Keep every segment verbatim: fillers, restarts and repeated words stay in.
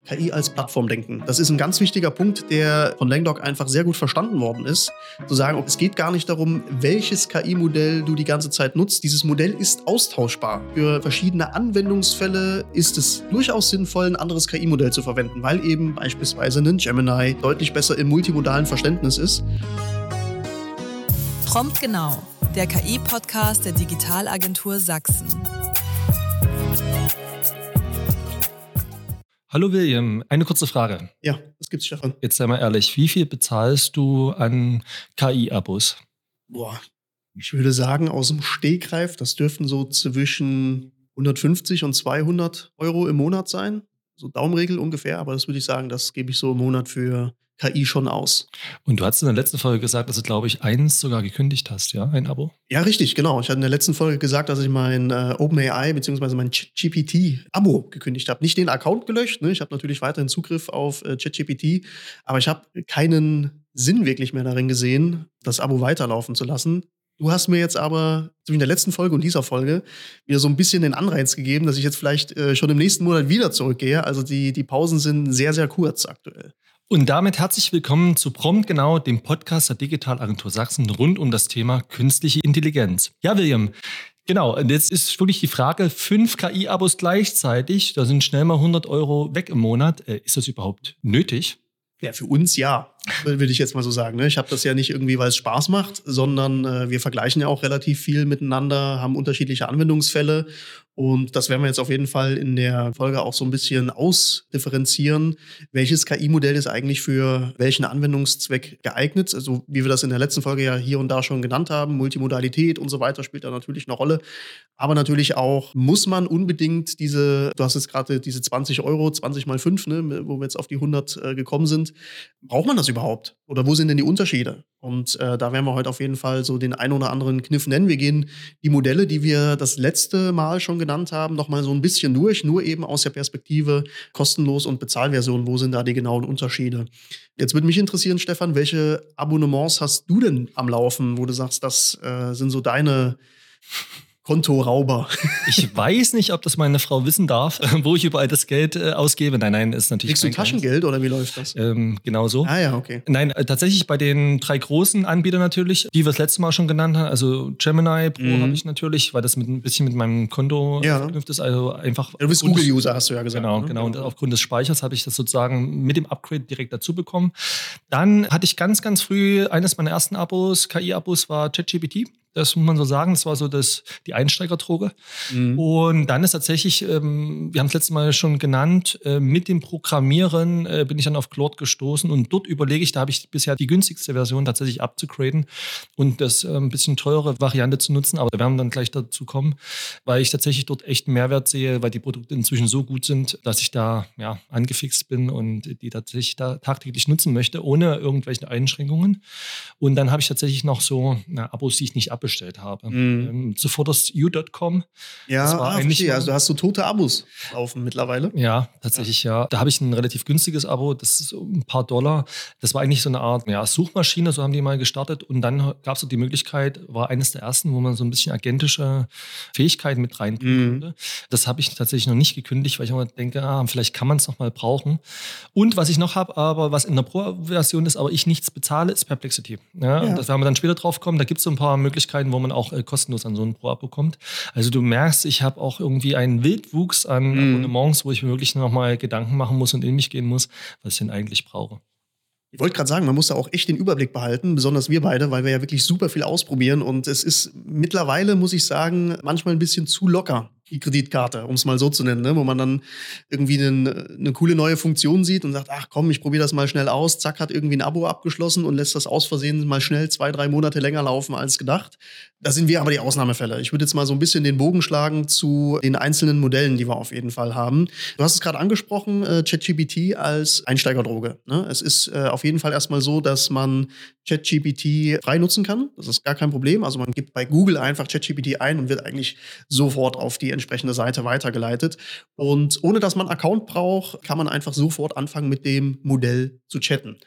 K I als Plattformdenken. Das ist ein ganz wichtiger Punkt, der von Langdog einfach sehr gut verstanden worden ist. Zu sagen, es geht gar nicht darum, welches K I-Modell du die ganze Zeit nutzt. Dieses Modell ist austauschbar. Für verschiedene Anwendungsfälle ist es durchaus sinnvoll, ein anderes K I-Modell zu verwenden, weil eben beispielsweise ein Gemini deutlich besser im multimodalen Verständnis ist. Prompt genau, der K I-Podcast der Digitalagentur Sachsen. Hallo William, eine kurze Frage. Ja, was gibt's, Stefan? Jetzt sei mal ehrlich, wie viel bezahlst du an K I-Abos? Boah, ich würde sagen, aus dem Stegreif, das dürften so zwischen hundertfünfzig und zweihundert Euro im Monat sein. So Daumenregel ungefähr, aber das würde ich sagen, das gebe ich so im Monat für K I schon aus. Und du hast in der letzten Folge gesagt, dass du, glaube ich, eins sogar gekündigt hast, ja? Ein Abo? Ja, richtig, genau. Ich hatte in der letzten Folge gesagt, dass ich mein äh, OpenAI bzw. mein ChatGPT-Abo gekündigt habe. Nicht den Account gelöscht, ne? Ich habe natürlich weiterhin Zugriff auf äh, ChatGPT, aber ich habe keinen Sinn wirklich mehr darin gesehen, das Abo weiterlaufen zu lassen. Du hast mir jetzt aber zwischen der letzten Folge und dieser Folge wieder so ein bisschen den Anreiz gegeben, dass ich jetzt vielleicht äh, schon im nächsten Monat wieder zurückgehe. Also die, die Pausen sind sehr, sehr kurz aktuell. Und damit herzlich willkommen zu Prompt genau, dem Podcast der Digitalagentur Sachsen rund um das Thema künstliche Intelligenz. Ja, William, genau, und jetzt ist wirklich die Frage, fünf K I-Abos gleichzeitig, da sind schnell mal hundert Euro weg im Monat. Äh, ist das überhaupt nötig? Ja, für uns ja, würde ich jetzt mal so sagen. Ich habe das ja nicht irgendwie, weil es Spaß macht, sondern äh, wir vergleichen ja auch relativ viel miteinander, haben unterschiedliche Anwendungsfälle. Und das werden wir jetzt auf jeden Fall in der Folge auch so ein bisschen ausdifferenzieren. Welches K I-Modell ist eigentlich für welchen Anwendungszweck geeignet? Also wie wir das in der letzten Folge ja hier und da schon genannt haben, Multimodalität und so weiter spielt da natürlich eine Rolle. Aber natürlich auch, muss man unbedingt diese, du hast jetzt gerade diese zwanzig Euro, zwanzig mal fünf, ne, wo wir jetzt auf die hundert äh, gekommen sind. Braucht man das überhaupt? Oder wo sind denn die Unterschiede? Und äh, da werden wir heute auf jeden Fall so den einen oder anderen Kniff nennen. Wir gehen die Modelle, die wir das letzte Mal schon genannt haben, noch mal so ein bisschen durch, nur eben aus der Perspektive kostenlos und Bezahlversion. Wo sind da die genauen Unterschiede? Jetzt würde mich interessieren, Stefan, welche Abonnements hast du denn am Laufen, wo du sagst, das äh, sind so deine Kontorauber? Ich weiß nicht, ob das meine Frau wissen darf, wo ich überall das Geld äh, ausgebe. Nein, nein, ist natürlich. Kriegst du Taschengeld oder wie läuft das? Ähm, genau so. Ah ja, okay. Nein, äh, tatsächlich bei den drei großen Anbietern natürlich, die wir das letzte Mal schon genannt haben. Also Gemini Pro mhm. habe ich natürlich, weil das mit ein bisschen mit meinem Konto ja. verknüpft ist. Also einfach. Ja, du bist Google-User, hast du ja gesagt. Genau, ne? genau. Und aufgrund des Speichers habe ich das sozusagen mit dem Upgrade direkt dazu bekommen. Dann hatte ich ganz, ganz früh eines meiner ersten Abos, K I-Abos, war ChatGPT. Das muss man so sagen. Das war so das, die Einsteigerdroge. Mhm. Und dann ist tatsächlich, ähm, wir haben es letztes Mal schon genannt, äh, mit dem Programmieren äh, bin ich dann auf Claude gestoßen. Und dort überlege ich, da habe ich bisher die günstigste Version tatsächlich abzugraden und das äh, ein bisschen teure Variante zu nutzen. Aber da werden wir dann gleich dazu kommen, weil ich tatsächlich dort echt einen Mehrwert sehe, weil die Produkte inzwischen so gut sind, dass ich da ja, angefixt bin und die tatsächlich da tagtäglich nutzen möchte, ohne irgendwelche Einschränkungen. Und dann habe ich tatsächlich noch so na, Abos, die ich nicht abbestellt habe. Mhm. Ähm, zuvor das U Punkt com. Ja, das war ah, verstehe. Also hast du tote Abos laufen mittlerweile? Ja, tatsächlich ja. ja. Da habe ich ein relativ günstiges Abo, das ist ein paar Dollar. Das war eigentlich so eine Art ja, Suchmaschine, so haben die mal gestartet. Und dann gab es so die Möglichkeit, war eines der ersten, wo man so ein bisschen agentische Fähigkeiten mit reinbringen konnte. Mhm. Das habe ich tatsächlich noch nicht gekündigt, weil ich immer denke, ah, vielleicht kann man es noch mal brauchen. Und was ich noch habe, aber was in der Pro-Version ist, aber ich nichts bezahle, ist Perplexity. Ja, ja. Das werden wir dann später drauf kommen. Da gibt es so ein paar Möglichkeiten, wo man auch äh, kostenlos an so ein Pro-Abo kommt. Also du merkst, ich habe auch irgendwie einen Wildwuchs an mm. Abonnements, wo ich mir wirklich noch mal Gedanken machen muss und in mich gehen muss, was ich denn eigentlich brauche. Ich wollte gerade sagen, man muss da auch echt den Überblick behalten, besonders wir beide, weil wir ja wirklich super viel ausprobieren und es ist mittlerweile, muss ich sagen, manchmal ein bisschen zu locker. Die Kreditkarte, um es mal so zu nennen, ne? Wo man dann irgendwie eine, eine coole neue Funktion sieht und sagt, ach komm, ich probiere das mal schnell aus, zack, hat irgendwie ein Abo abgeschlossen und lässt das aus Versehen mal schnell zwei, drei Monate länger laufen als gedacht. Da sind wir aber die Ausnahmefälle. Ich würde jetzt mal so ein bisschen den Bogen schlagen zu den einzelnen Modellen, die wir auf jeden Fall haben. Du hast es gerade angesprochen, äh, ChatGPT als Einsteigerdroge. Ne? Es ist äh, auf jeden Fall erstmal so, dass man ChatGPT frei nutzen kann. Das ist gar kein Problem. Also man gibt bei Google einfach ChatGPT ein und wird eigentlich sofort auf die entsprechende Seite weitergeleitet. Und ohne dass man einen Account braucht, kann man einfach sofort anfangen, mit dem Modell zu chatten.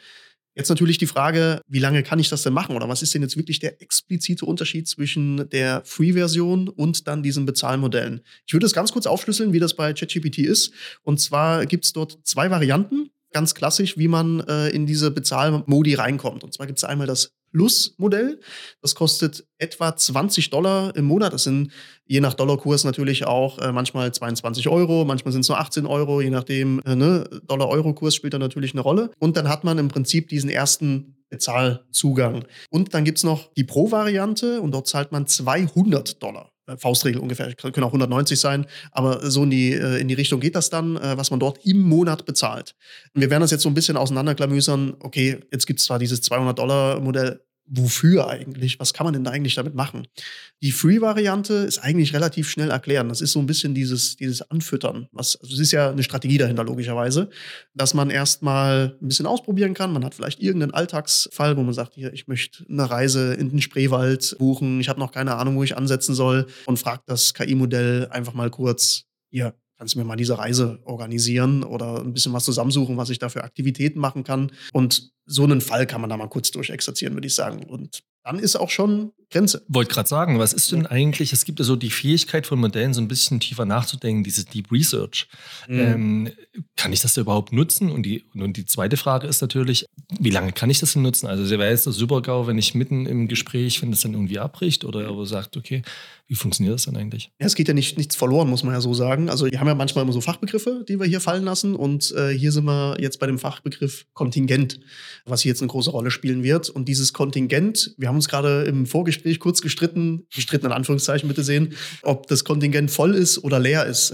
Jetzt natürlich die Frage, wie lange kann ich das denn machen? Oder was ist denn jetzt wirklich der explizite Unterschied zwischen der Free-Version und dann diesen Bezahlmodellen? Ich würde es ganz kurz aufschlüsseln, wie das bei ChatGPT ist. Und zwar gibt es dort zwei Varianten, ganz klassisch, wie man äh, in diese Bezahlmodi reinkommt. Und zwar gibt es einmal das Plus-Modell. Das kostet etwa zwanzig Dollar im Monat. Das sind je nach Dollarkurs natürlich auch äh, manchmal zweiundzwanzig Euro, manchmal sind es nur achtzehn Euro, je nachdem, äh, ne, Dollar-Euro-Kurs spielt da natürlich eine Rolle. Und dann hat man im Prinzip diesen ersten Bezahlzugang. Und dann gibt's noch die Pro-Variante und dort zahlt man zweihundert Dollar. Faustregel ungefähr, können auch hundertneunzig sein, aber so in die, in die Richtung geht das dann, was man dort im Monat bezahlt. Und wir werden das jetzt so ein bisschen auseinanderklamüsern. Okay, jetzt gibt es zwar dieses zweihundert-Dollar-Modell, wofür eigentlich? Was kann man denn da eigentlich damit machen? Die Free-Variante ist eigentlich relativ schnell erklären. Das ist so ein bisschen dieses, dieses Anfüttern. Was, also es ist ja eine Strategie dahinter, logischerweise, dass man erstmal ein bisschen ausprobieren kann. Man hat vielleicht irgendeinen Alltagsfall, wo man sagt, hier, ich möchte eine Reise in den Spreewald buchen. Ich habe noch keine Ahnung, wo ich ansetzen soll und fragt das K I-Modell einfach mal kurz, hier, kannst du mir mal diese Reise organisieren oder ein bisschen was zusammensuchen, was ich da für Aktivitäten machen kann. Und so einen Fall kann man da mal kurz durchexerzieren, würde ich sagen. Und dann ist auch schon Grenze. Wollte gerade sagen, was ist denn eigentlich, es gibt ja so die Fähigkeit von Modellen, so ein bisschen tiefer nachzudenken, dieses Deep Research. Mhm. Ähm, kann ich das da überhaupt nutzen? Und die, und die zweite Frage ist natürlich, wie lange kann ich das denn nutzen? Also wäre jetzt der Super-GAU, wenn ich mitten im Gespräch, wenn das dann irgendwie abbricht oder aber sagt, okay, wie funktioniert das dann eigentlich? Ja, es geht ja nicht, nichts verloren, muss man ja so sagen. Also wir haben ja manchmal immer so Fachbegriffe, die wir hier fallen lassen. Und äh, hier sind wir jetzt bei dem Fachbegriff Kontingent, was hier jetzt eine große Rolle spielen wird. Und dieses Kontingent, wir haben uns gerade im Vorgespräch kurz gestritten, gestritten in Anführungszeichen bitte sehen, ob das Kontingent voll ist oder leer ist.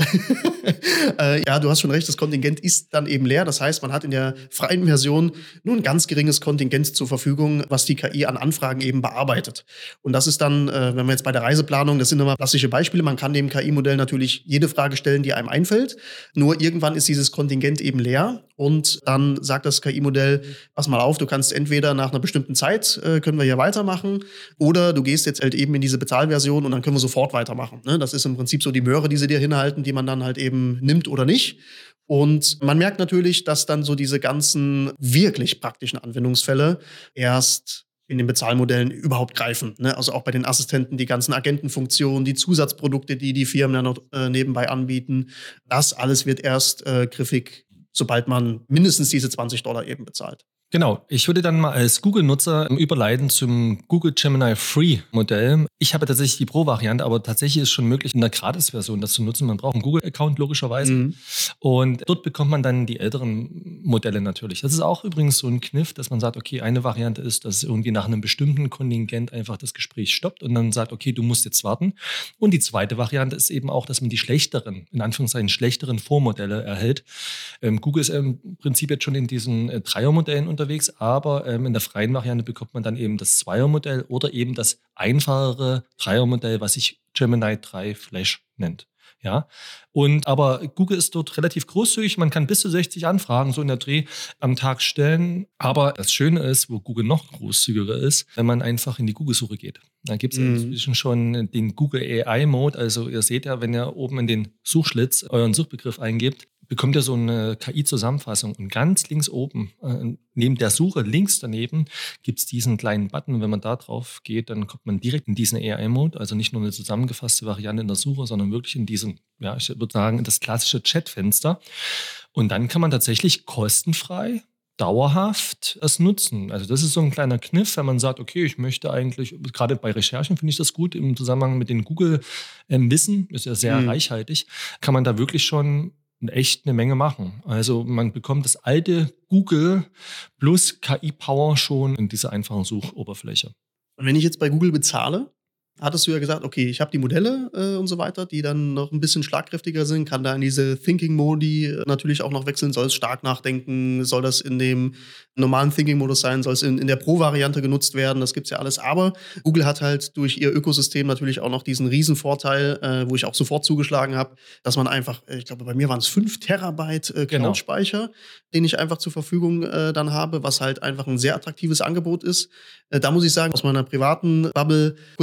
äh, ja, du hast schon recht, das Kontingent ist dann eben leer. Das heißt, man hat in der freien Version nur ein ganz geringes Kontingent zur Verfügung, was die K I an Anfragen eben bearbeitet. Und das ist dann, äh, wenn wir jetzt bei der Reiseplanung, das sind immer klassische Beispiele, man kann dem K I-Modell natürlich jede Frage stellen, die einem einfällt. Nur irgendwann ist dieses Kontingent eben leer und dann sagt das K I-Modell, pass mal auf, du kannst entweder nach einer bestimmten Zeit, äh, können wir hier weitermachen, oder du gehst jetzt halt eben in diese Bezahlversion und dann können wir sofort weitermachen. Ne? Das ist im Prinzip so die Möhre, die sie dir hinhalten, die man dann halt eben nimmt oder nicht. Und man merkt natürlich, dass dann so diese ganzen wirklich praktischen Anwendungsfälle erst in den Bezahlmodellen überhaupt greifen. Ne? Also auch bei den Assistenten, die ganzen Agentenfunktionen, die Zusatzprodukte, die die Firmen dann noch äh, nebenbei anbieten. Das alles wird erst äh, griffig, sobald man mindestens diese zwanzig Dollar eben bezahlt. Genau, ich würde dann mal als Google-Nutzer überleiten zum Google Gemini Free-Modell. Ich habe tatsächlich die Pro-Variante, aber tatsächlich ist es schon möglich, in der Gratis-Version das zu nutzen. Man braucht einen Google-Account logischerweise. Mhm. Und dort bekommt man dann die älteren Modelle natürlich. Das ist auch übrigens so ein Kniff, dass man sagt, okay, eine Variante ist, dass irgendwie nach einem bestimmten Kontingent einfach das Gespräch stoppt und dann sagt, okay, du musst jetzt warten. Und die zweite Variante ist eben auch, dass man die schlechteren, in Anführungszeichen schlechteren Vormodelle erhält. Ähm, Google ist im Prinzip jetzt schon in diesen äh, Dreiermodellen unterwegs, aber ähm, in der freien Variante bekommt man dann eben das Zweiermodell oder eben das einfachere Dreiermodell, was sich Gemini drei Flash nennt. Ja, und aber Google ist dort relativ großzügig. Man kann bis zu sechzig Anfragen so in der Dreh am Tag stellen. Aber das Schöne ist, wo Google noch großzügiger ist, wenn man einfach in die Google-Suche geht. Da gibt es mhm. inzwischen schon den Google A I-Mode. Also ihr seht ja, wenn ihr oben in den Suchschlitz euren Suchbegriff eingebt, bekommt ihr so eine K I-Zusammenfassung. Und ganz links oben, äh, neben der Suche, links daneben, gibt es diesen kleinen Button. Wenn man da drauf geht, dann kommt man direkt in diesen A I-Mode. Also nicht nur eine zusammengefasste Variante in der Suche, sondern wirklich in diesen, ja, ich würde sagen, das klassische Chatfenster. Und dann kann man tatsächlich kostenfrei dauerhaft es nutzen. Also das ist so ein kleiner Kniff, wenn man sagt, okay, ich möchte eigentlich, gerade bei Recherchen finde ich das gut, im Zusammenhang mit den Google-Wissen, ist ja sehr mhm. reichhaltig, kann man da wirklich schon echt eine Menge machen. Also man bekommt das alte Google plus K I-Power schon in dieser einfachen Suchoberfläche. Und wenn ich jetzt bei Google bezahle, hattest du ja gesagt, okay, ich habe die Modelle äh, und so weiter, die dann noch ein bisschen schlagkräftiger sind, kann da in diese Thinking-Modi äh, natürlich auch noch wechseln, soll es stark nachdenken, soll das in dem normalen Thinking-Modus sein, soll es in, in der Pro-Variante genutzt werden, das gibt's ja alles. Aber Google hat halt durch ihr Ökosystem natürlich auch noch diesen Riesenvorteil, äh, wo ich auch sofort zugeschlagen habe, dass man einfach, ich glaube, bei mir waren es fünf Terabyte äh, Cloud-Speicher, genau. den ich einfach zur Verfügung äh, dann habe, was halt einfach ein sehr attraktives Angebot ist. Äh, da muss ich sagen, aus meiner privaten Bubble kurz berichten,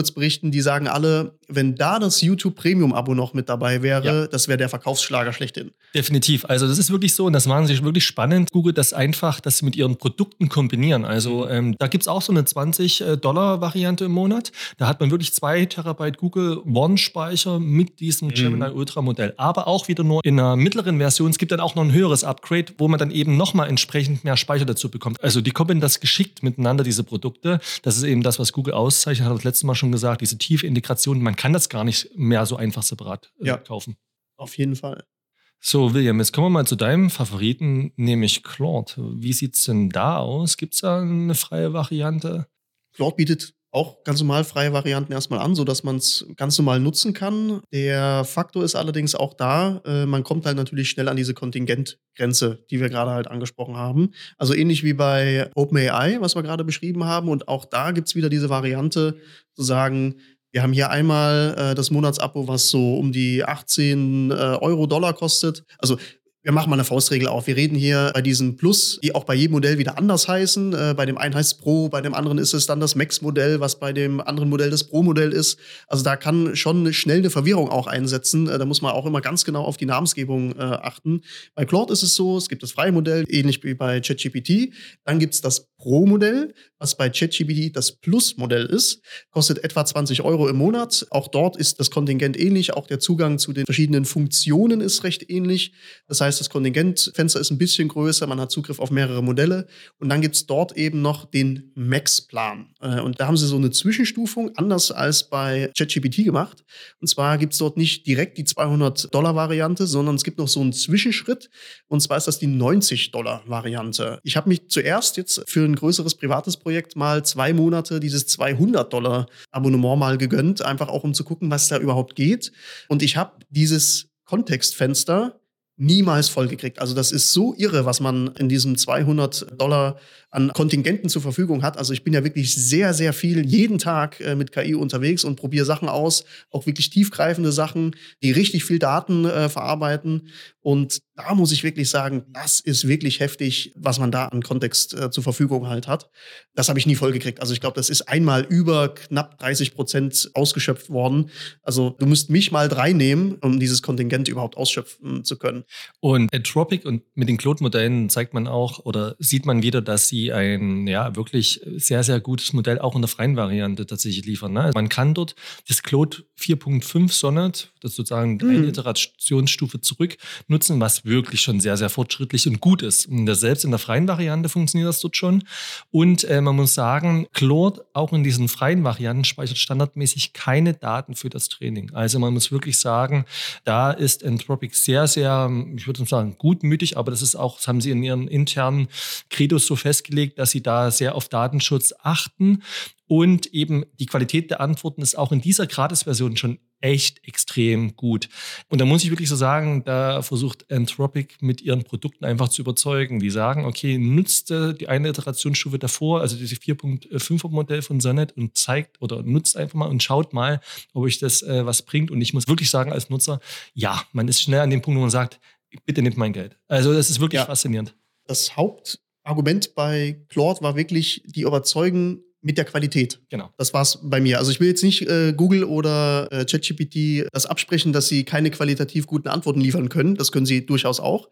Geschichten, die sagen alle, wenn da das YouTube Premium-Abo noch mit dabei wäre, Ja. das wäre der Verkaufsschlager schlechthin. Definitiv. Also das ist wirklich so und das machen sie wirklich spannend. Google das einfach, dass sie mit ihren Produkten kombinieren. Also ähm, da gibt es auch so eine zwanzig Dollar Variante im Monat. Da hat man wirklich zwei Terabyte Google One-Speicher mit diesem Mhm. Gemini Ultra Modell. Aber auch wieder nur in einer mittleren Version. Es gibt dann auch noch ein höheres Upgrade, wo man dann eben nochmal entsprechend mehr Speicher dazu bekommt. Also die koppeln das geschickt miteinander, diese Produkte. Das ist eben das, was Google auszeichnet, hat das letzte Mal schon gesagt, diese tiefe Integration. Man kann das gar nicht mehr so einfach separat äh, Ja. kaufen. Auf jeden Fall. So, William, jetzt kommen wir mal zu deinem Favoriten, nämlich Claude. Wie sieht es denn da aus? Gibt es da eine freie Variante? Claude bietet auch ganz normal freie Varianten erstmal an, sodass man es ganz normal nutzen kann. Der Faktor ist allerdings auch da, äh, man kommt halt natürlich schnell an diese Kontingentgrenze, die wir gerade halt angesprochen haben. Also ähnlich wie bei OpenAI, was wir gerade beschrieben haben. Und auch da gibt es wieder diese Variante, zu sagen, wir haben hier einmal äh, das Monatsabo, was so um die achtzehn äh, Euro, Dollar kostet. Also wir machen mal eine Faustregel auf. Wir reden hier bei diesen Plus, die auch bei jedem Modell wieder anders heißen. Äh, bei dem einen heißt es Pro, bei dem anderen ist es dann das Max-Modell, was bei dem anderen Modell das Pro-Modell ist. Also da kann schon schnell eine Verwirrung auch einsetzen. Äh, da muss man auch immer ganz genau auf die Namensgebung äh, achten. Bei Claude ist es so, es gibt das freie Modell, ähnlich wie bei ChatGPT. Dann gibt es das Pro-Modell, was bei ChatGPT das Plus-Modell ist. Kostet etwa zwanzig Euro im Monat. Auch dort ist das Kontingent ähnlich. Auch der Zugang zu den verschiedenen Funktionen ist recht ähnlich. Das heißt, das Kontingentfenster ist ein bisschen größer, man hat Zugriff auf mehrere Modelle und dann gibt es dort eben noch den Max-Plan. Und da haben sie so eine Zwischenstufung, anders als bei ChatGPT gemacht. Und zwar gibt es dort nicht direkt die zweihundert Dollar Variante, sondern es gibt noch so einen Zwischenschritt und zwar ist das die neunzig Dollar Variante. Ich habe mich zuerst jetzt für ein größeres privates Projekt mal zwei Monate dieses zweihundert Dollar Abonnement mal gegönnt, einfach auch um zu gucken, was da überhaupt geht. Und ich habe dieses Kontextfenster niemals vollgekriegt. Also das ist so irre, was man in diesem zweihundert Dollar an Kontingenten zur Verfügung hat. Also ich bin ja wirklich sehr, sehr viel jeden Tag äh, mit K I unterwegs und probiere Sachen aus, auch wirklich tiefgreifende Sachen, die richtig viel Daten äh, verarbeiten. Und da muss ich wirklich sagen, das ist wirklich heftig, was man da an Kontext äh, zur Verfügung halt hat. Das habe ich nie vollgekriegt. Also ich glaube, das ist einmal über knapp dreißig Prozent ausgeschöpft worden. Also du müsst mich mal drei nehmen, um dieses Kontingent überhaupt ausschöpfen zu können. Und Anthropic und mit den Claude-Modellen zeigt man auch oder sieht man wieder, dass sie ein ja wirklich sehr, sehr gutes Modell auch in der freien Variante tatsächlich liefern. Ne? Man kann dort das Claude vier Punkt fünf Sonnet, das sozusagen mhm. eine Iterationsstufe zurück, nutzen, was wirklich schon sehr, sehr fortschrittlich und gut ist. Und das selbst in der freien Variante funktioniert das dort schon. Und äh, man muss sagen, Claude auch in diesen freien Varianten speichert standardmäßig keine Daten für das Training. Also man muss wirklich sagen, da ist Anthropic sehr, sehr, ich würde sagen, gutmütig, aber das ist auch, das haben sie in ihren internen Credos so festgelegt, dass sie da sehr auf Datenschutz achten. Und eben die Qualität der Antworten ist auch in dieser Gratis-Version schon echt extrem gut. Und da muss ich wirklich so sagen, da versucht Anthropic mit ihren Produkten einfach zu überzeugen. Die sagen, okay, nutzt äh, die eine Iterationsstufe davor, also diese vier Punkt fünfer Modell von Sonnet und zeigt oder nutzt einfach mal und schaut mal, ob euch das äh, was bringt. Und ich muss wirklich sagen als Nutzer, ja, man ist schnell an dem Punkt, wo man sagt, bitte nehmt mein Geld. Also das ist wirklich ja. faszinierend. Das Hauptargument bei Claude war wirklich die Überzeugen mit der Qualität. Genau. Das war's bei mir. Also ich will jetzt nicht äh, Google oder äh, ChatGPT das absprechen, dass sie keine qualitativ guten Antworten liefern können. Das können sie durchaus auch.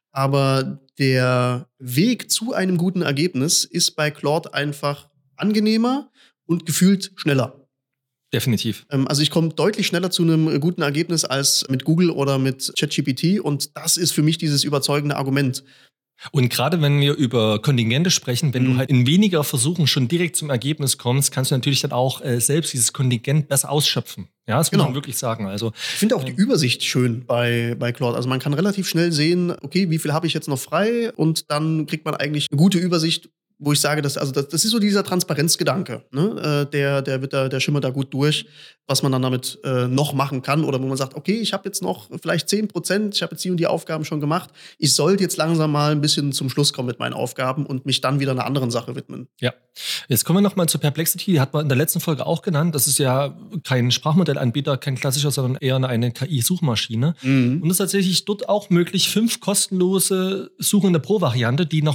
Aber der Weg zu einem guten Ergebnis ist bei Claude einfach angenehmer und gefühlt schneller. Definitiv. Ähm, also ich komme deutlich schneller zu einem guten Ergebnis als mit Google oder mit ChatGPT. Und das ist für mich dieses überzeugende Argument. Und gerade wenn wir über Kontingente sprechen, wenn mhm. du halt in weniger Versuchen schon direkt zum Ergebnis kommst, kannst du natürlich dann auch äh, selbst dieses Kontingent besser ausschöpfen. Ja, das genau. muss man wirklich sagen. Also, ich finde auch die Übersicht schön bei, bei Claude. Also man kann relativ schnell sehen, okay, wie viel habe ich jetzt noch frei? Und dann kriegt man eigentlich eine gute Übersicht, wo ich sage, dass, also das, das ist so dieser Transparenzgedanke, ne? äh, der, der, wird da, der schimmert da gut durch, was man dann damit äh, noch machen kann. Oder wo man sagt, okay, ich habe jetzt noch vielleicht zehn Prozent, ich habe jetzt die und die Aufgaben schon gemacht. Ich sollte jetzt langsam mal ein bisschen zum Schluss kommen mit meinen Aufgaben und mich dann wieder einer anderen Sache widmen. Ja, jetzt kommen wir noch mal zur Perplexity. Die hat man in der letzten Folge auch genannt. Das ist ja kein Sprachmodellanbieter, kein klassischer, sondern eher eine K I-Suchmaschine. Mhm. Und es ist tatsächlich dort auch möglich, fünf kostenlose Suchen in der Pro-Variante, die noch mal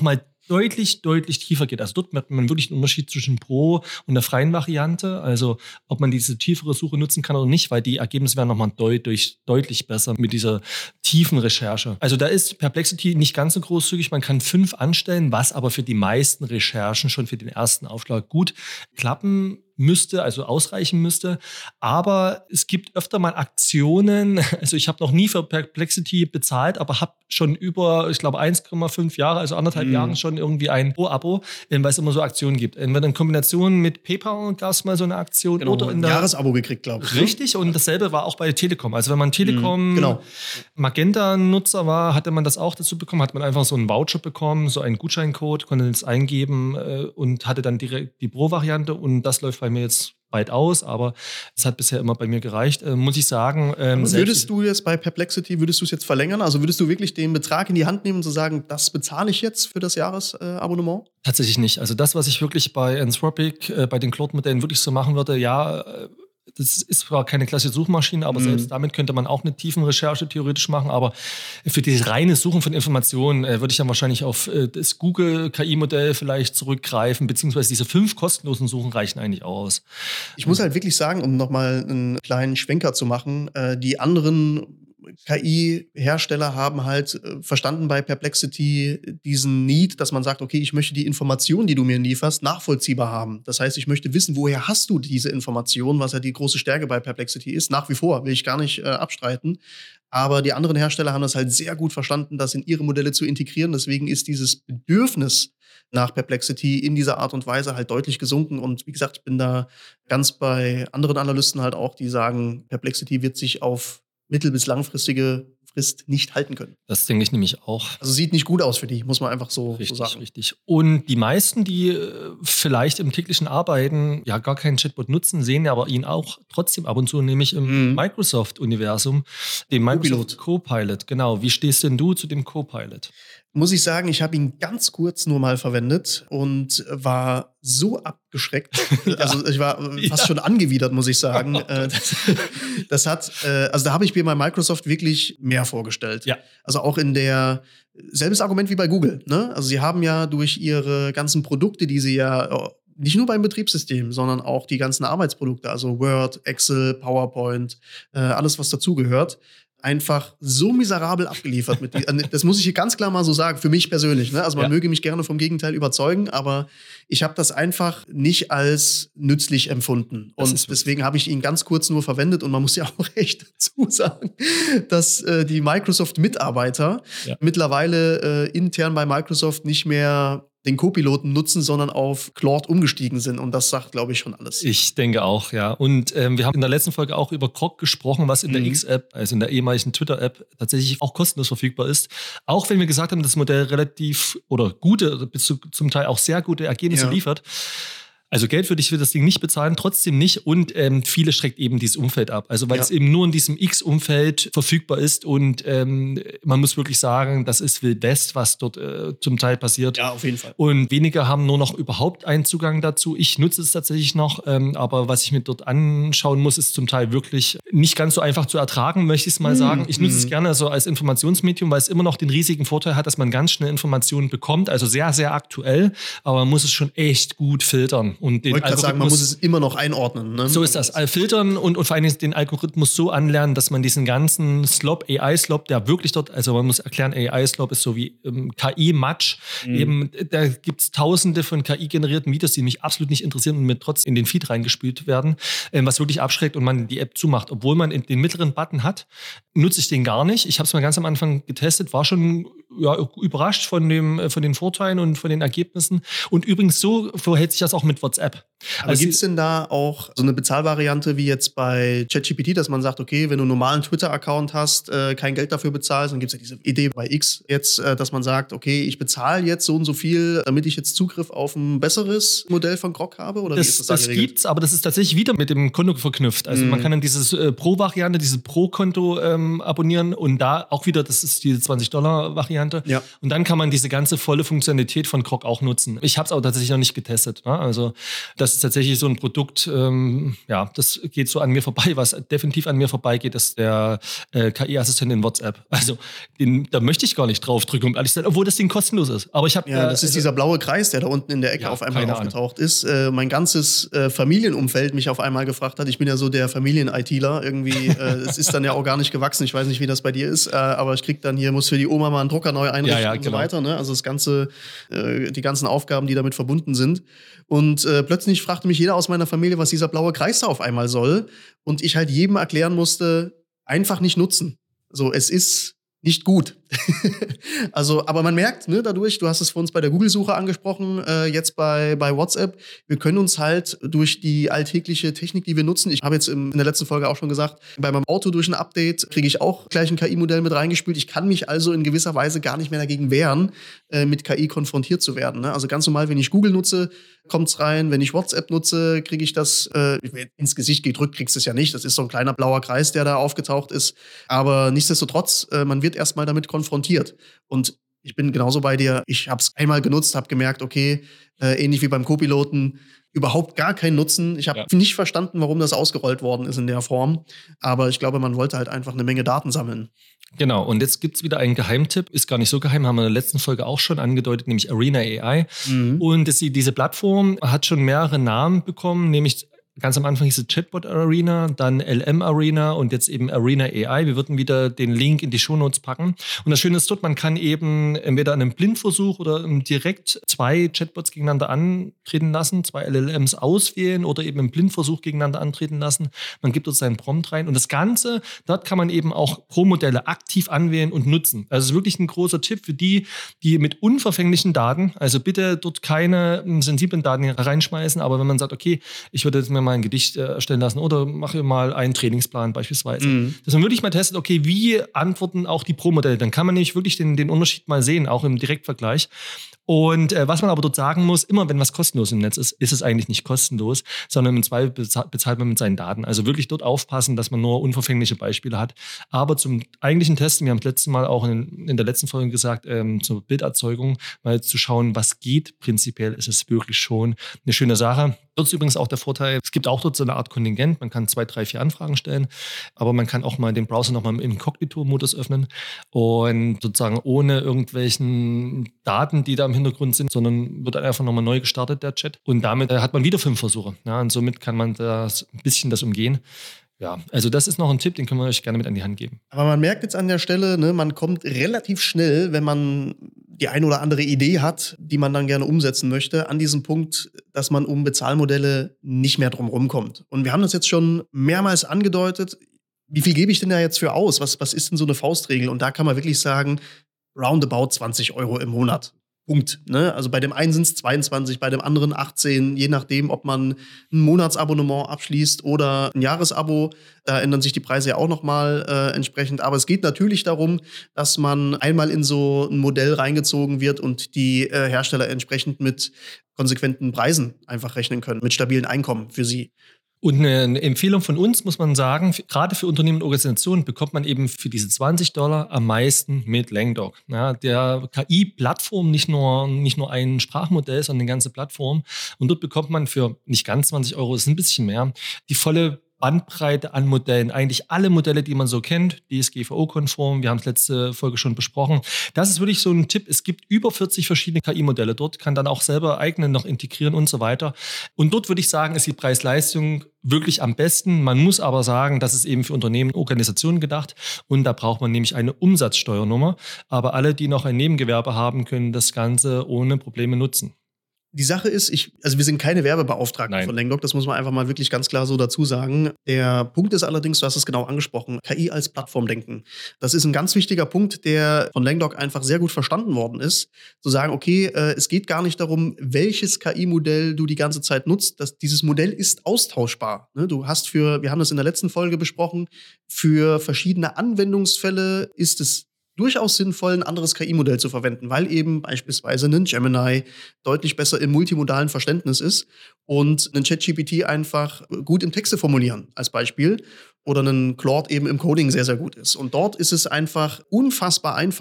deutlich, deutlich tiefer geht. Also dort merkt man wirklich einen Unterschied zwischen Pro und der freien Variante. Also ob man diese tiefere Suche nutzen kann oder nicht, weil die Ergebnisse werden nochmal deutlich, deutlich besser mit dieser tiefen Recherche. Also da ist Perplexity nicht ganz so großzügig. Man kann fünf anstellen, was aber für die meisten Recherchen schon für den ersten Aufschlag gut klappen müsste, also ausreichen müsste. Aber es gibt öfter mal Aktionen, also ich habe noch nie für Perplexity bezahlt, aber habe schon über, ich glaube, eins Komma fünf Jahre, also anderthalb mm. Jahren schon irgendwie ein Pro-Abo, weil es immer so Aktionen gibt. Entweder in Kombination mit PayPal gab es mal so eine Aktion. Genau, oder in ein der Jahresabo gekriegt, glaube ich. Richtig, und dasselbe war auch bei Telekom. Also wenn man Telekom mm, genau. Magenta-Nutzer war, hatte man das auch dazu bekommen, hat man einfach so einen Voucher bekommen, so einen Gutscheincode, konnte das eingeben äh, und hatte dann direkt die Pro-Variante, und das läuft bei mir jetzt bald aus, aber es hat bisher immer bei mir gereicht, äh, muss ich sagen. Ähm, würdest du jetzt bei Perplexity, würdest du es jetzt verlängern? Also würdest du wirklich den Betrag in die Hand nehmen und zu sagen, das bezahle ich jetzt für das Jahresabonnement? Äh, Tatsächlich nicht. Also das, was ich wirklich bei Anthropic, äh, bei den Claude-Modellen wirklich so machen würde, ja, äh, das ist zwar keine klassische Suchmaschine, aber mhm. selbst damit könnte man auch eine tiefen Recherche theoretisch machen. Aber für die reine Suchen von Informationen äh, würde ich dann wahrscheinlich auf äh, das Google-K I-Modell vielleicht zurückgreifen, beziehungsweise diese fünf kostenlosen Suchen reichen eigentlich auch aus. Ich muss halt wirklich sagen, um nochmal einen kleinen Schwenker zu machen, äh, die anderen K I-Hersteller haben halt äh, verstanden bei Perplexity diesen Need, dass man sagt, okay, ich möchte die Informationen, die du mir lieferst, nachvollziehbar haben. Das heißt, ich möchte wissen, woher hast du diese Informationen, was ja die große Stärke bei Perplexity ist. Nach wie vor, will ich gar nicht äh, abstreiten. Aber die anderen Hersteller haben das halt sehr gut verstanden, das in ihre Modelle zu integrieren. Deswegen ist dieses Bedürfnis nach Perplexity in dieser Art und Weise halt deutlich gesunken. Und wie gesagt, ich bin da ganz bei anderen Analysten halt auch, die sagen, Perplexity wird sich auf mittel- bis langfristige Frist nicht halten können. Das denke ich nämlich auch. Also sieht nicht gut aus für die, muss man einfach so, richtig, so sagen. Richtig. Und die meisten, die äh, vielleicht im täglichen Arbeiten ja gar keinen Chatbot nutzen, sehen ja aber ihn auch trotzdem ab und zu, nämlich im mhm. Microsoft-Universum, dem Microsoft Copilot. Genau. Wie stehst denn du zu dem Copilot? Muss ich sagen, ich habe ihn ganz kurz nur mal verwendet und war so abgeschreckt. Ja. Also ich war fast ja. schon angewidert, muss ich sagen. Oh, das, das hat, also da habe ich mir bei Microsoft wirklich mehr vorgestellt. Ja. Also auch in der, selbes Argument wie bei Google, ne? Also sie haben ja durch ihre ganzen Produkte, die sie ja nicht nur beim Betriebssystem, sondern auch die ganzen Arbeitsprodukte, also Word, Excel, PowerPoint, alles, was dazugehört, einfach so miserabel abgeliefert. Mit die, das muss ich hier ganz klar mal so sagen, für mich persönlich. Ne? Also man ja. möge mich gerne vom Gegenteil überzeugen, aber ich habe das einfach nicht als nützlich empfunden. Das und deswegen habe ich ihn ganz kurz nur verwendet. Und man muss ja auch echt dazu sagen, dass äh, die Microsoft-Mitarbeiter ja. mittlerweile äh, intern bei Microsoft nicht mehr den Co-Piloten nutzen, sondern auf Claude umgestiegen sind. Und das sagt, glaube ich, schon alles. Ich denke auch, ja. Und ähm, wir haben in der letzten Folge auch über Grok gesprochen, was in der mhm. X-App, also in der ehemaligen Twitter-App, tatsächlich auch kostenlos verfügbar ist. Auch wenn wir gesagt haben, dass das Modell relativ oder gute, bis zu, zum Teil auch sehr gute Ergebnisse ja. liefert. Also Geld würde ich für das Ding nicht bezahlen, trotzdem nicht. Und ähm, viele schreckt eben dieses Umfeld ab. Also weil ja. es eben nur in diesem X-Umfeld verfügbar ist. Und ähm, man muss wirklich sagen, das ist Wild West, was dort äh, zum Teil passiert. Ja, auf jeden Fall. Und weniger haben nur noch überhaupt einen Zugang dazu. Ich nutze es tatsächlich noch. Ähm, aber was ich mir dort anschauen muss, ist zum Teil wirklich nicht ganz so einfach zu ertragen, möchte ich es mal mm, sagen. Ich nutze mm. es gerne so als Informationsmedium, weil es immer noch den riesigen Vorteil hat, dass man ganz schnell Informationen bekommt. Also sehr, sehr aktuell. Aber man muss es schon echt gut filtern. Und den ich wollte gerade sagen, man muss es immer noch einordnen. Ne? So ist das. Filtern und, und vor allen Dingen den Algorithmus so anlernen, dass man diesen ganzen Slop, A I-Slop, der wirklich dort, also man muss erklären, A I-Slop ist so wie ähm, K I-Matsch. Mhm. Eben, da gibt es tausende von K I-generierten Videos, die mich absolut nicht interessieren und mir trotzdem in den Feed reingespült werden, ähm, was wirklich abschreckt und man die App zumacht. Obwohl man den mittleren Button hat, nutze ich den gar nicht. Ich habe es mal ganz am Anfang getestet, war schon ja, überrascht von, dem, von den Vorteilen und von den Ergebnissen. Und übrigens so verhält sich das auch mit WhatsApp. Aber also, gibt es denn da auch so eine Bezahlvariante wie jetzt bei ChatGPT, dass man sagt, okay, wenn du einen normalen Twitter-Account hast, äh, kein Geld dafür bezahlst, dann gibt es ja diese Idee bei X jetzt, äh, dass man sagt, okay, ich bezahle jetzt so und so viel, damit ich jetzt Zugriff auf ein besseres Modell von Grok habe? Oder das wie ist das, das da gibt's, aber das ist tatsächlich wieder mit dem Konto verknüpft. Also mm. man kann dann dieses äh, Pro-Variante, dieses Pro-Konto ähm, abonnieren und da auch wieder, das ist diese zwanzig-Dollar-Variante. Ja. Und dann kann man diese ganze volle Funktionalität von Grok auch nutzen. Ich habe es auch tatsächlich noch nicht getestet. Ne? Also das das ist tatsächlich so ein Produkt, ähm, ja, das geht so an mir vorbei. Was definitiv an mir vorbeigeht, ist der äh, K I-Assistent in WhatsApp. Also den, da möchte ich gar nicht drauf drücken, um ehrlich zu sein, obwohl das Ding kostenlos ist. Aber ich habe ja, äh, das ist dieser blaue Kreis, der da unten in der Ecke ja, auf einmal aufgetaucht Ahnung. ist. Äh, mein ganzes äh, Familienumfeld mich auf einmal gefragt hat. Ich bin ja so der Familien-ITler. Irgendwie, äh, es ist dann ja auch gar nicht gewachsen. Ich weiß nicht, wie das bei dir ist, äh, aber ich krieg dann hier, muss für die Oma mal einen Drucker neu einrichten Ja, ja, und genau. so weiter. Ne? Also das ganze, äh, die ganzen Aufgaben, die damit verbunden sind. Und äh, plötzlich fragte mich jeder aus meiner Familie, was dieser blaue Kreis da auf einmal soll. Und ich halt jedem erklären musste, einfach nicht nutzen. So, es ist nicht gut. Also, aber man merkt, ne, dadurch, du hast es für uns bei der Google-Suche angesprochen, äh, jetzt bei, bei WhatsApp, wir können uns halt durch die alltägliche Technik, die wir nutzen, ich habe jetzt im, in der letzten Folge auch schon gesagt, bei meinem Auto durch ein Update kriege ich auch gleich ein K I-Modell mit reingespielt. Ich kann mich also in gewisser Weise gar nicht mehr dagegen wehren, äh, mit K I konfrontiert zu werden. Ne? Also ganz normal, wenn ich Google nutze, kommt's rein. Wenn ich WhatsApp nutze, kriege ich das äh, ins Gesicht gedrückt, kriegst du es ja nicht. Das ist so ein kleiner blauer Kreis, der da aufgetaucht ist. Aber nichtsdestotrotz, äh, man wird erstmal damit konfrontiert. Und ich bin genauso bei dir. Ich habe es einmal genutzt, habe gemerkt, okay, äh, ähnlich wie beim Co-Piloten, überhaupt gar keinen Nutzen. Ich habe Ja. nicht verstanden, warum das ausgerollt worden ist in der Form. Aber ich glaube, man wollte halt einfach eine Menge Daten sammeln. Genau, und jetzt gibt es wieder einen Geheimtipp, ist gar nicht so geheim, haben wir in der letzten Folge auch schon angedeutet, nämlich Arena A I. Mhm. Und das, diese Plattform hat schon mehrere Namen bekommen, nämlich ganz am Anfang hieß es Chatbot Arena, dann L M Arena und jetzt eben Arena A I. Wir würden wieder den Link in die Shownotes packen. Und das Schöne ist dort, man kann eben entweder an einem Blindversuch oder direkt zwei Chatbots gegeneinander antreten lassen, zwei L L Ms auswählen oder eben im Blindversuch gegeneinander antreten lassen. Man gibt dort seinen Prompt rein und das Ganze, dort kann man eben auch Pro-Modelle aktiv anwählen und nutzen. Also es ist wirklich ein großer Tipp für die, die mit unverfänglichen Daten, also bitte dort keine sensiblen Daten reinschmeißen, aber wenn man sagt, okay, ich würde jetzt mir mal ein Gedicht äh, erstellen lassen oder mache mal einen Trainingsplan beispielsweise. Mhm. Dass man wirklich mal testet, okay, wie antworten auch die Pro-Modelle. Dann kann man nämlich wirklich den, den Unterschied mal sehen, auch im Direktvergleich. Und äh, was man aber dort sagen muss, immer wenn was kostenlos im Netz ist, ist es eigentlich nicht kostenlos, sondern im Zweifel bezahlt, bezahlt man mit seinen Daten. Also wirklich dort aufpassen, dass man nur unverfängliche Beispiele hat. Aber zum eigentlichen Testen, wir haben das letzte Mal auch in, in der letzten Folge gesagt, ähm, zur Bilderzeugung, mal zu schauen, was geht. Prinzipiell ist es wirklich schon eine schöne Sache. Dort ist übrigens auch der Vorteil, es gibt auch dort so eine Art Kontingent, man kann zwei, drei, vier Anfragen stellen, aber man kann auch mal den Browser nochmal im Inkognito-Modus öffnen und sozusagen ohne irgendwelchen Daten, die da im Hintergrund sind, sondern wird einfach nochmal neu gestartet, der Chat. Und damit äh, hat man wieder fünf Versuche. Ja, und somit kann man das ein bisschen das umgehen. Ja, also das ist noch ein Tipp, den können wir euch gerne mit an die Hand geben. Aber man merkt jetzt an der Stelle, ne, man kommt relativ schnell, wenn man die eine oder andere Idee hat, die man dann gerne umsetzen möchte, an diesem Punkt, dass man um Bezahlmodelle nicht mehr drum rumkommt. Und wir haben das jetzt schon mehrmals angedeutet. Wie viel gebe ich denn da jetzt für aus? Was, was ist denn so eine Faustregel? Und da kann man wirklich sagen, roundabout zwanzig Euro im Monat. Punkt. Ne? Also bei dem einen sind es zweiundzwanzig, bei dem anderen achtzehn, je nachdem, ob man ein Monatsabonnement abschließt oder ein Jahresabo. Da ändern sich die Preise ja auch nochmal äh, entsprechend. Aber es geht natürlich darum, dass man einmal in so ein Modell reingezogen wird und die äh, Hersteller entsprechend mit konsequenten Preisen einfach rechnen können, mit stabilen Einkommen für sie. Und eine Empfehlung von uns, muss man sagen, gerade für Unternehmen und Organisationen bekommt man eben für diese zwanzig Dollar am meisten mit Langdog. Ja, der K I-Plattform, nicht nur, nicht nur ein Sprachmodell, sondern eine ganze Plattform. Und dort bekommt man für nicht ganz zwanzig Euro, das ist ein bisschen mehr, die volle Bandbreite an Modellen. Eigentlich alle Modelle, die man so kennt, D S G V O-konform, wir haben es letzte Folge schon besprochen. Das ist wirklich so ein Tipp. Es gibt über vierzig verschiedene K I-Modelle dort, kann dann auch selber eigene noch integrieren und so weiter. Und dort würde ich sagen, ist die Preis-Leistung wirklich am besten. Man muss aber sagen, das ist eben für Unternehmen und Organisationen gedacht und da braucht man nämlich eine Umsatzsteuernummer. Aber alle, die noch ein Nebengewerbe haben, können das Ganze ohne Probleme nutzen. Die Sache ist, ich, also wir sind keine Werbebeauftragten Nein. von Langdog, das muss man einfach mal wirklich ganz klar so dazu sagen. Der Punkt ist allerdings, du hast es genau angesprochen, K I als Plattformdenken. Das ist ein ganz wichtiger Punkt, der von Langdog einfach sehr gut verstanden worden ist. Zu sagen, okay, äh, es geht gar nicht darum, welches K I-Modell du die ganze Zeit nutzt. Das, dieses Modell ist austauschbar. Ne? Du hast für, wir haben das in der letzten Folge besprochen, für verschiedene Anwendungsfälle ist es durchaus sinnvoll, ein anderes K I-Modell zu verwenden, weil eben beispielsweise ein Gemini deutlich besser im multimodalen Verständnis ist und ein ChatGPT einfach gut im Texte formulieren als Beispiel oder ein Claude eben im Coding sehr, sehr gut ist. Und dort ist es einfach unfassbar einfach,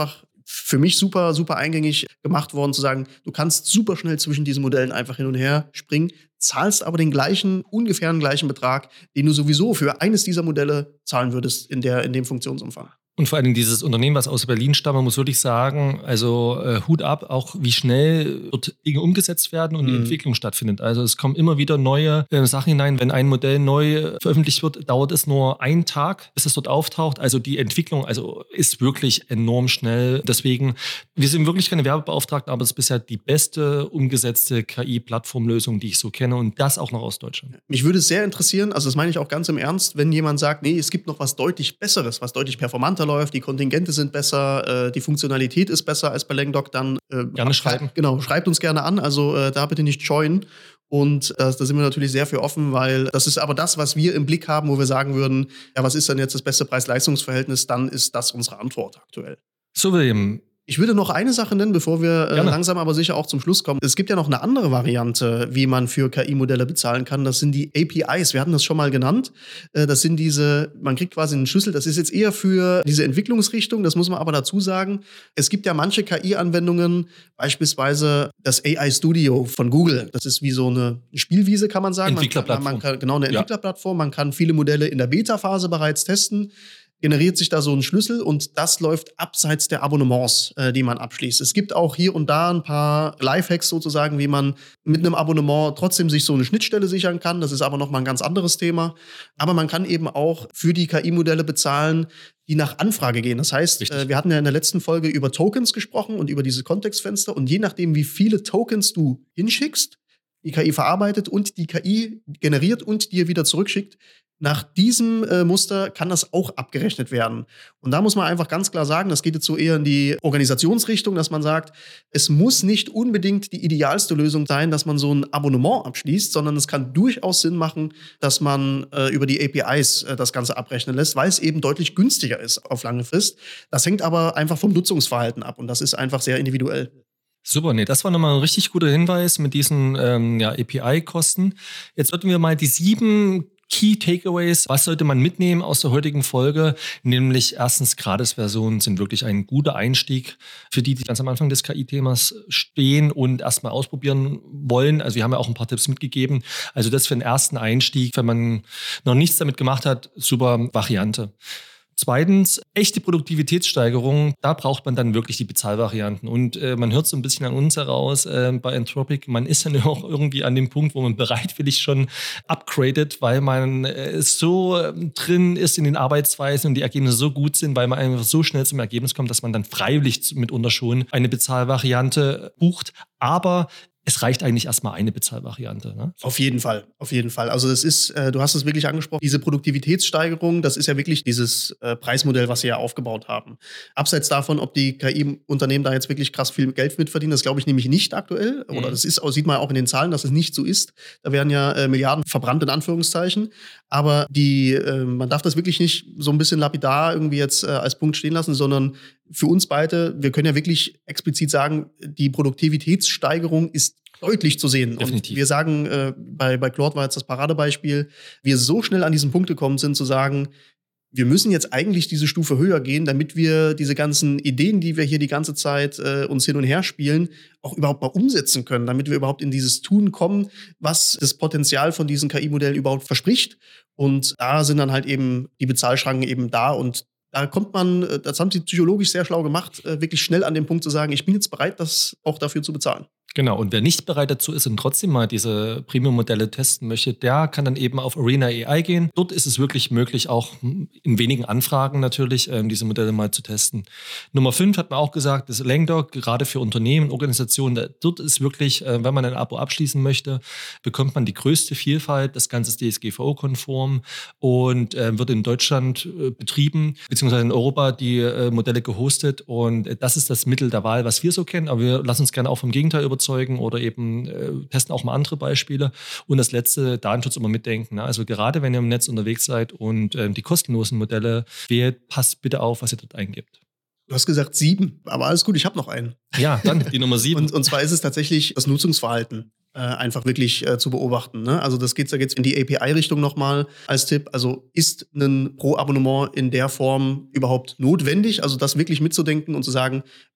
für mich super, super eingängig gemacht worden, zu sagen, du kannst super schnell zwischen diesen Modellen einfach hin und her springen, zahlst aber den gleichen, ungefähr den gleichen Betrag, den du sowieso für eines dieser Modelle zahlen würdest in, der, in dem Funktionsumfang. Und vor allem dieses Unternehmen, was aus Berlin stammt, man muss wirklich sagen, also äh, Hut ab, auch wie schnell dort Dinge umgesetzt werden und mhm. die Entwicklung stattfindet. Also es kommen immer wieder neue äh, Sachen hinein. Wenn ein Modell neu äh, veröffentlicht wird, dauert es nur einen Tag, bis es dort auftaucht. Also die Entwicklung also ist wirklich enorm schnell. Deswegen, wir sind wirklich keine Werbebeauftragten, aber es ist bisher die beste umgesetzte K I-Plattformlösung, die ich so kenne und das auch noch aus Deutschland. Mich würde es sehr interessieren, also das meine ich auch ganz im Ernst, wenn jemand sagt, nee, es gibt noch was deutlich Besseres, was deutlich performanter läuft, die Kontingente sind besser, äh, die Funktionalität ist besser als bei Langdoc, dann äh, gerne schreiben. Genau, schreibt uns gerne an, also äh, da bitte nicht scheuen. Und äh, da sind wir natürlich sehr für offen, weil das ist aber das, was wir im Blick haben, wo wir sagen würden, ja, was ist denn jetzt das beste Preis-Leistungs-Verhältnis, dann ist das unsere Antwort aktuell. So, William. Ich würde noch eine Sache nennen, bevor wir äh, langsam aber sicher auch zum Schluss kommen. Es gibt ja noch eine andere Variante, wie man für K I-Modelle bezahlen kann. Das sind die A P Is. Wir hatten das schon mal genannt. Äh, das sind diese, man kriegt quasi einen Schlüssel. Das ist jetzt eher für diese Entwicklungsrichtung. Das muss man aber dazu sagen. Es gibt ja manche K I-Anwendungen, beispielsweise das A I Studio von Google. Das ist wie so eine Spielwiese, kann man sagen. Entwicklerplattform. Man kann, man kann, genau, eine Entwicklerplattform. Man kann viele Modelle in der Beta-Phase bereits testen. Generiert sich da so ein Schlüssel und das läuft abseits der Abonnements, äh, die man abschließt. Es gibt auch hier und da ein paar Lifehacks sozusagen, wie man mit einem Abonnement trotzdem sich so eine Schnittstelle sichern kann. Das ist aber nochmal ein ganz anderes Thema. Aber man kann eben auch für die K I-Modelle bezahlen, die nach Anfrage gehen. Das heißt, äh, wir hatten ja in der letzten Folge über Tokens gesprochen und über diese Kontextfenster. Und je nachdem, wie viele Tokens du hinschickst, die K I verarbeitet und die K I generiert und dir wieder zurückschickt, nach diesem äh, Muster kann das auch abgerechnet werden. Und da muss man einfach ganz klar sagen, das geht jetzt so eher in die Organisationsrichtung, dass man sagt, es muss nicht unbedingt die idealste Lösung sein, dass man so ein Abonnement abschließt, sondern es kann durchaus Sinn machen, dass man äh, über die A P Is äh, das Ganze abrechnen lässt, weil es eben deutlich günstiger ist auf lange Frist. Das hängt aber einfach vom Nutzungsverhalten ab und das ist einfach sehr individuell. Super, nee, das war nochmal ein richtig guter Hinweis mit diesen ähm, ja, A P I-Kosten. Jetzt sollten wir mal die sieben Key Takeaways, was sollte man mitnehmen aus der heutigen Folge? Nämlich erstens, Gratis-Versionen sind wirklich ein guter Einstieg für die, die ganz am Anfang des K I-Themas stehen und erstmal ausprobieren wollen. Also wir haben ja auch ein paar Tipps mitgegeben. Also das für den ersten Einstieg, wenn man noch nichts damit gemacht hat, super Variante. Zweitens, echte Produktivitätssteigerung, da braucht man dann wirklich die Bezahlvarianten. Und äh, man hört so ein bisschen an uns heraus äh, bei Anthropic, man ist dann auch irgendwie an dem Punkt, wo man bereitwillig schon upgradet, weil man äh, so äh, drin ist in den Arbeitsweisen und die Ergebnisse so gut sind, weil man einfach so schnell zum Ergebnis kommt, dass man dann freiwillig mitunter schon eine Bezahlvariante bucht. Aber es reicht eigentlich erstmal eine Bezahlvariante. Ne? Auf jeden Fall, auf jeden Fall. Also das ist, äh, du hast es wirklich angesprochen, diese Produktivitätssteigerung, das ist ja wirklich dieses äh, Preismodell, was sie ja aufgebaut haben. Abseits davon, ob die K I-Unternehmen da jetzt wirklich krass viel Geld mitverdienen, das glaube ich nämlich nicht aktuell. Mhm. Oder das ist, sieht man auch in den Zahlen, dass es nicht so ist. Da werden ja äh, Milliarden verbrannt in Anführungszeichen. Aber die, äh, man darf das wirklich nicht so ein bisschen lapidar irgendwie jetzt äh, als Punkt stehen lassen, sondern für uns beide, wir können ja wirklich explizit sagen, die Produktivitätssteigerung ist deutlich zu sehen. Definitiv. Und wir sagen, äh, bei, bei Claude war jetzt das Paradebeispiel, wir so schnell an diesen Punkt gekommen sind, zu sagen, wir müssen jetzt eigentlich diese Stufe höher gehen, damit wir diese ganzen Ideen, die wir hier die ganze Zeit äh, uns hin und her spielen, auch überhaupt mal umsetzen können, damit wir überhaupt in dieses Tun kommen, was das Potenzial von diesen K I-Modellen überhaupt verspricht. Und da sind dann halt eben die Bezahlschranken eben da und da kommt man, das haben sie psychologisch sehr schlau gemacht, wirklich schnell an den Punkt zu sagen, ich bin jetzt bereit, das auch dafür zu bezahlen. Genau, und wer nicht bereit dazu ist und trotzdem mal diese Premium-Modelle testen möchte, der kann dann eben auf Arena A I gehen. Dort ist es wirklich möglich, auch in wenigen Anfragen natürlich, diese Modelle mal zu testen. Nummer fünf hat man auch gesagt, das Langdoc, gerade für Unternehmen, Organisationen, dort ist wirklich, wenn man ein Abo abschließen möchte, bekommt man die größte Vielfalt. Das Ganze ist D S G V O-konform und wird in Deutschland betrieben, beziehungsweise in Europa die Modelle gehostet. Und das ist das Mittel der Wahl, was wir so kennen. Aber wir lassen uns gerne auch vom Gegenteil überzeugen oder eben äh, testen auch mal andere Beispiele. Und das letzte, Datenschutz immer mitdenken. Ne? Also gerade wenn ihr im Netz unterwegs seid und äh, die kostenlosen Modelle wählt, passt bitte auf, was ihr dort eingibt. Du hast gesagt sieben, aber alles gut, ich habe noch einen. Ja, dann die Nummer sieben. und, und zwar ist es tatsächlich das Nutzungsverhalten. Äh, einfach wirklich äh, zu beobachten. Ne? Also das geht da geht's in die A P I-Richtung nochmal als Tipp. Also ist ein Pro-Abonnement in der Form überhaupt notwendig? Also das wirklich mitzudenken und zu sagen,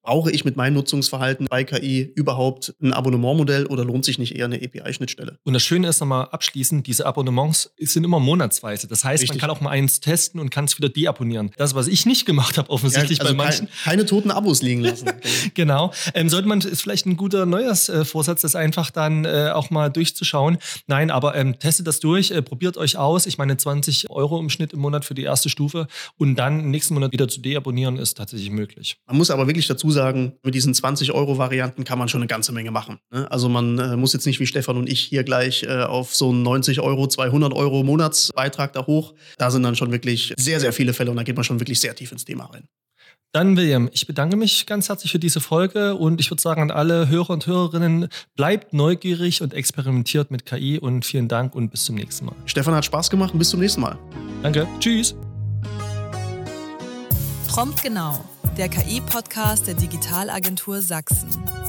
brauche ich mit meinem Nutzungsverhalten bei K I überhaupt ein Abonnementmodell oder lohnt sich nicht eher eine A P I-Schnittstelle? Und das Schöne ist nochmal abschließend, diese Abonnements sind immer monatsweise. Das heißt, Richtig. Man kann auch mal eins testen und kann es wieder deabonnieren. Das, was ich nicht gemacht habe, offensichtlich Ja, also bei manchen. Keine, keine toten Abos liegen lassen. Genau. Ähm, sollte man, ist vielleicht ein guter Neujahrsvorsatz, das einfach dann äh, auch mal durchzuschauen. Nein, aber ähm, testet das durch, äh, probiert euch aus. Ich meine, zwanzig Euro im Schnitt im Monat für die erste Stufe und dann im nächsten Monat wieder zu deabonnieren, ist tatsächlich möglich. Man muss aber wirklich dazu sagen, mit diesen zwanzig Euro Varianten kann man schon eine ganze Menge machen. Ne? Also man äh, muss jetzt nicht wie Stefan und ich hier gleich äh, auf so einen neunzig Euro, zweihundert Euro Monatsbeitrag da hoch. Da sind dann schon wirklich sehr, sehr viele Fälle und da geht man schon wirklich sehr tief ins Thema rein. Dann, William, ich bedanke mich ganz herzlich für diese Folge und ich würde sagen an alle Hörer und Hörerinnen, bleibt neugierig und experimentiert mit K I und vielen Dank und bis zum nächsten Mal. Stefan, hat Spaß gemacht und bis zum nächsten Mal. Danke, tschüss. Prompt genau, der K I-Podcast der Digitalagentur Sachsen.